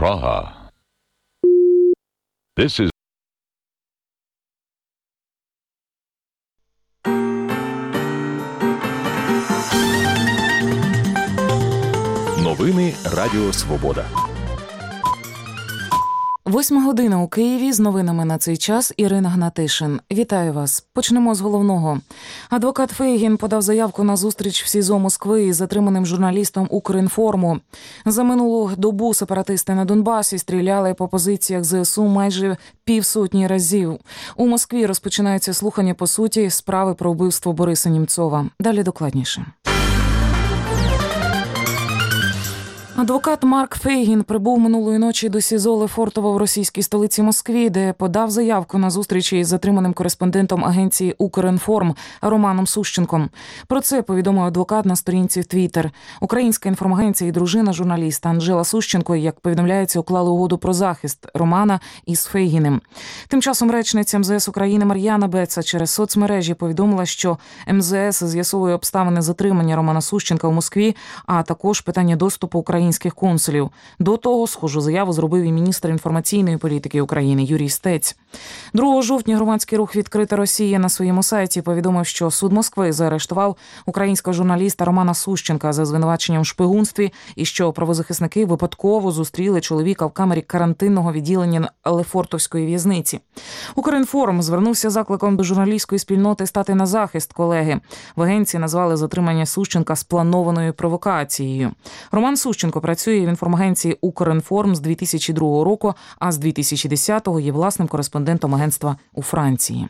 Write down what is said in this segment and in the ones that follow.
Praha. This is новини Радіо Свобода. 8 година у Києві. З новинами на цей час Ірина Гнатишин. Вітаю вас. Почнемо з головного. Адвокат Фейгін подав заявку на зустріч в СІЗО Москви із затриманим журналістом Укрінформу. За минулу добу сепаратисти на Донбасі стріляли по позиціях ЗСУ майже 50 разів. У Москві розпочинаються слухання по суті справи про вбивство Бориса Німцова. Далі докладніше. Адвокат Марк Фейгін прибув минулої ночі до СІЗО Лефортово в російській столиці Москві, де подав заявку на зустріч із затриманим кореспондентом агенції «Укрінформ» Романом Сущенком. Про це повідомив адвокат на сторінці в Твіттер. Українська інформагенція і дружина журналіста Анжела Сущенко, як повідомляється, уклали угоду про захист Романа із Фейгіним. Тим часом речниця МЗС України Мар'яна Беца через соцмережі повідомила, що МЗС з'ясовує обставини затримання Романа Сущенка у Москві, а також питання доступу українських консулів. До того схожу заяву зробив і міністр інформаційної політики України Юрій Стець. 2 жовтня громадський рух «Відкрита Росія» на своєму сайті повідомив, що суд Москви заарештував українського журналіста Романа Сущенка за звинуваченням в шпигунстві і що правозахисники випадково зустріли чоловіка в камері карантинного відділення Лефортовської в'язниці. Укрінформ звернувся закликом до журналістської спільноти стати на захист колеги. В агенції назвали затримання Сущенка спланованою провокацією. Роман Сущенко працює в інформагенції «Укрінформ» з 2002 року, а з 2010-го є власним кореспондентом агентства у Франції.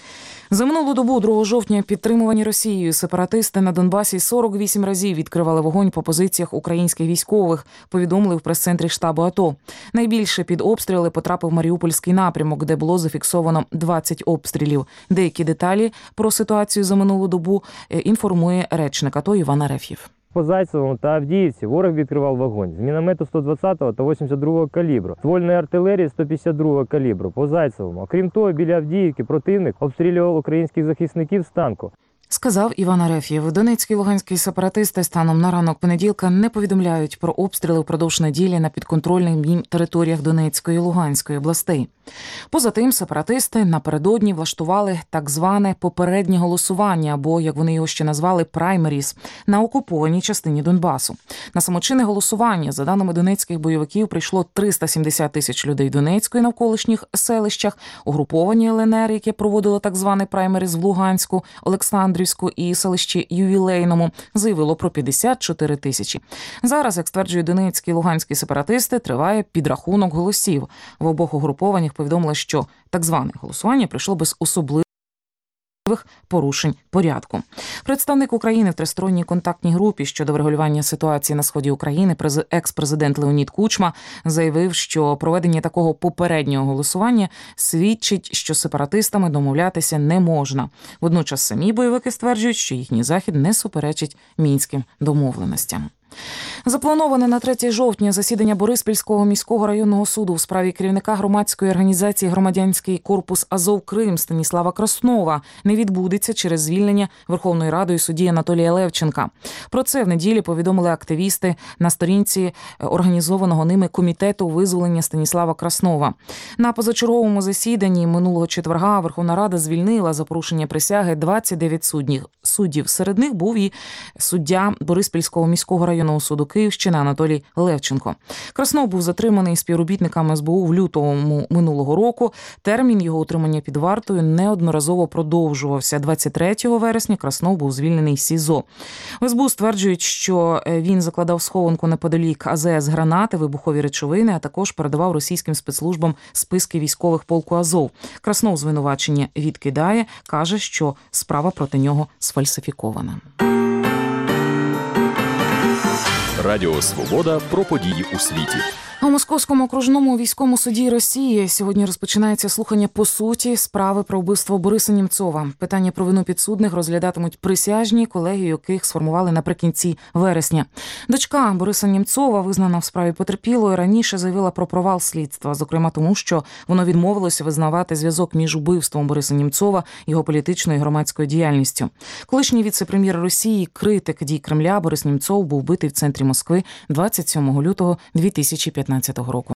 За минулу добу, 2 жовтня, підтримувані Росією сепаратисти на Донбасі 48 разів відкривали вогонь по позиціях українських військових, повідомили в прес-центрі штабу АТО. Найбільше під обстріли потрапив Маріупольський напрямок, де було зафіксовано 20 обстрілів. Деякі деталі про ситуацію за минулу добу інформує речник АТО Іван Ареф'єв. По Зайцевому та Авдіївці ворог відкривав вогонь з міномету 120-го та 82-го калібру, ствольної артилерії 152-го калібру по Зайцевому. Окрім того, біля Авдіївки противник обстрілював українських захисників з танку. Сказав Іван Ареф'єв. Донецькі і луганські сепаратисти станом на ранок понеділка не повідомляють про обстріли впродовж неділі на підконтрольних їм територіях Донецької і Луганської областей. Поза тим, сепаратисти напередодні влаштували так зване попереднє голосування, або, як вони його ще назвали, праймеріс, на окупованій частині Донбасу. На самочинне голосування, за даними донецьких бойовиків, прийшло 370 тисяч людей в Донецьку і навколишніх селищах. Угруповані ЛНР, яке проводило так званий праймеріс в Луганську, Олександрівську і селищі Ювілейному, заявило про 54 тисячі. Зараз, як стверджують донецькі і луганські сепаратисти, триває підрахунок голосів. В обох угрупованнях повідомили, що так зване голосування пройшло без особливих порушень порядку. Представник України в тристоронній контактній групі щодо врегулювання ситуації на сході України, екс-президент Леонід Кучма, заявив, що проведення такого попереднього голосування свідчить, що з сепаратистами домовлятися не можна. Водночас самі бойовики стверджують, що їхній захід не суперечить мінським домовленостям. Заплановане на 3 жовтня засідання Бориспільського міського районного суду в справі керівника громадської організації «Громадянський корпус Азов Крим» Станіслава Краснова не відбудеться через звільнення Верховною Радою судді Анатолія Левченка. Про це в неділі повідомили активісти на сторінці організованого ними комітету визволення Станіслава Краснова. На позачерговому засіданні минулого четверга Верховна Рада звільнила за порушення присяги 29 суддів. Серед них був і суддя Бориспільського міського районного суду Київщини Анатолій Левченко. Краснов був затриманий співробітниками СБУ в лютому минулого року. Термін його утримання під вартою неодноразово продовжувався. 23 вересня Краснов був звільнений з СІЗО. В СБУ стверджують, що він закладав схованку неподалік АЗС гранати, вибухові речовини, а також передавав російським спецслужбам списки військових полку Азов. Краснов звинувачення відкидає, каже, що справа проти нього сфальсифікована. Радіо Свобода про події у світі. У Московському окружному військовому суді Росії сьогодні розпочинається слухання по суті справи про вбивство Бориса Німцова. Питання про вину підсудних розглядатимуть присяжні, колегію яких сформували наприкінці вересня. Дочка Бориса Німцова, визнана в справі потерпілою, раніше заявила про провал слідства, зокрема тому, що воно відмовилося визнавати зв'язок між убивством Бориса Німцова, його політичною і громадською діяльністю. Колишній віце-прем'єр Росії, критик дій Кремля Борис Німцов був вбитий в центрі Москви 27 лютого 2015 року.